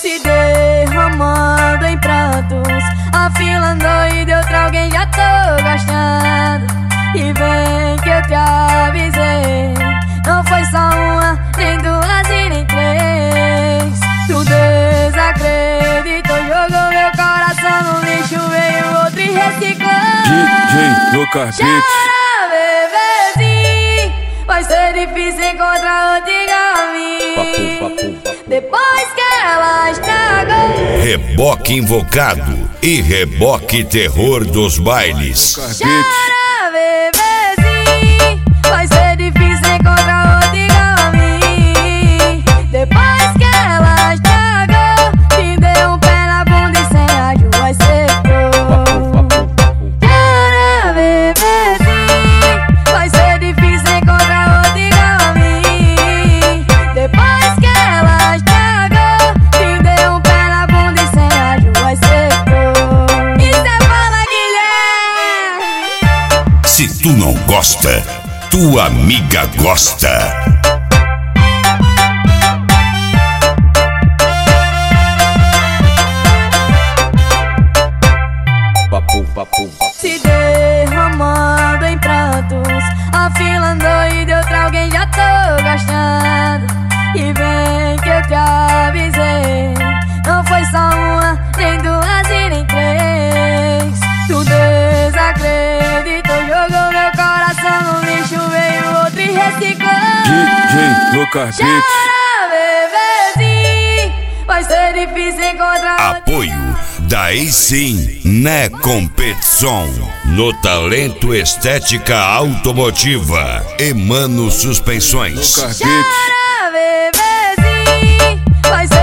se derramando em prantos, afilando e deu pra alguém, já tô gostando. E vem que eu te avisei, não foi só uma, nem duas e nem três. Tu desacreditou, jogou meu coração no lixo, veio outro e reciclou. DJ Lucas Beat. Chora, bebezinho, vai ser difícil encontrar outro igual a mim. Depois que ela estragou. Reboque invocado e reboque terror dos bailes. Chora, bebezinho, vai ser difícil encontrar outro igual a mim. Depois que ela estragou, te deu um pé na bunda e sem rádio vai secou. Chora, bebezinho, vai ser difícil encontrar outro igual a mim. Depois que ela estragou, te deu um pé na bunda e sem rádio vai secou. E cê fala, Guilherme? Se tu não gosta, tua amiga gosta. Se derramando em prantos, afilando e deu pra alguém, já tô gostando. E vem que eu te avisei, não foi só uma, nem duas e nem três. Tu desacreditou, jogou meu coração no lixo, veio outro e reciclou. DJ Lucas Beat. Chora, bebezinho, vai ser difícil encontrar. Apoio da Sim na competição no talento estética automotiva Emano Suspensões. Lucas Beat. Chora, bebezinho, vai ser